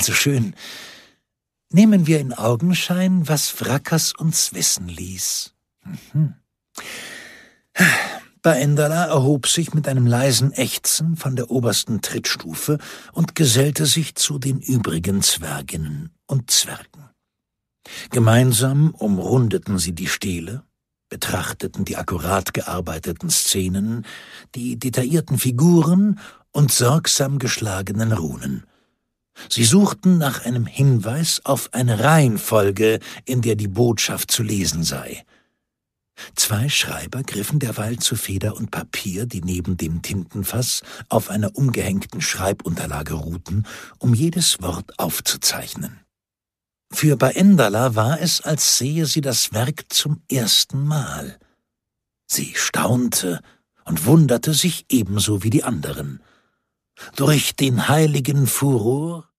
Also schön. Nehmen wir in Augenschein, was Wrackers uns wissen ließ. Baendala erhob sich mit einem leisen Ächzen von der obersten Trittstufe und gesellte sich zu den übrigen Zwerginnen und Zwergen. Gemeinsam umrundeten sie die Stele, betrachteten die akkurat gearbeiteten Szenen, die detaillierten Figuren und sorgsam geschlagenen Runen. Sie suchten nach einem Hinweis auf eine Reihenfolge, in der die Botschaft zu lesen sei. 2 Schreiber griffen derweil zu Feder und Papier, die neben dem Tintenfass auf einer umgehängten Schreibunterlage ruhten, um jedes Wort aufzuzeichnen. Für Baendala war es, als sehe sie das Werk zum ersten Mal. Sie staunte und wunderte sich ebenso wie die anderen. Durch den heiligen Furor,